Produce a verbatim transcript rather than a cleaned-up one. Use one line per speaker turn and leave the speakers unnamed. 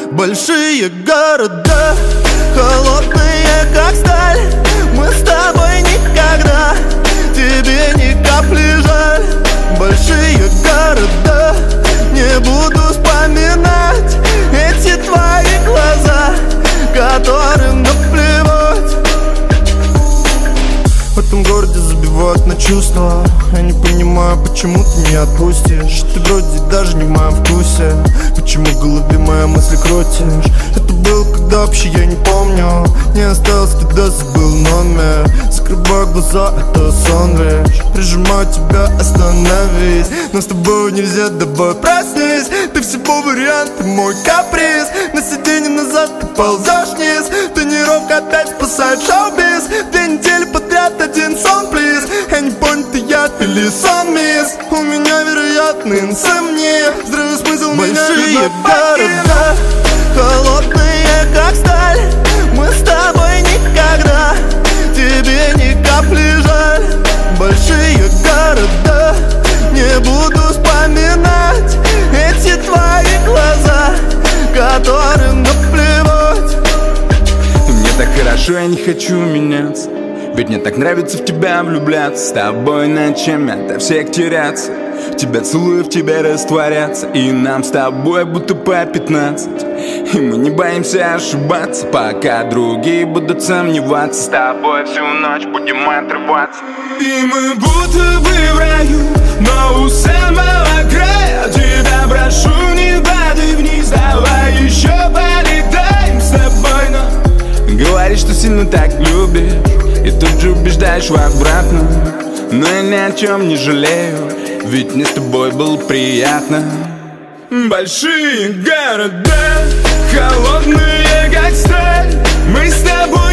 Большие города, холодные как сталь. Мы с тобой никогда, тебе ни капли жаль. Большие города, не буду вспоминать эти твои глаза, которым наплевать. В этом городе забивают на чувства. Я не понимаю, почему ты не отпустишь. Ты вроде даже не в моем вкусе. Почему в голове мои мысли крутишь? Это было, когда вообще я не помню. Не осталось, когда забыл номер. Закрываю глаза, это сон лишь. Прижимаю тебя, остановись. Но с тобой нельзя, давай проснись. Ты всего вариант, ты мой каприз. На сиденье назад ты ползешь вниз. Тренировка опять спасает шоу-биз. Две недели подряд один сон, плиз. Я не понял, ты яд или сон, мисс. У меня, вероятно, инсомния. Здравый смысл меня большие города, холодные как сталь. Мы с тобой никогда, тебе ни капли жаль. Большие города, не буду вспоминать эти твои глаза, которым наплевать.
Мне так хорошо, я не хочу меняться. Ведь мне так нравится в тебя влюбляться. С тобой ночами ото всех теряться. В тебя целую, в тебя растворяться. И нам с тобой будто по пятнадцать. И мы не боимся ошибаться, пока другие будут сомневаться. С тобой всю ночь будем отрываться. И мы будто бы в раю, но у самого края. Тебя прошу, не падай вниз. Давай еще полетаем с тобой, но говоришь, что сильно так любишь, и тут же убеждаешь в обратном. Но я ни о чем не жалею, ведь мне с тобой было приятно. Большие города, холодные как сталь. Мы с тобой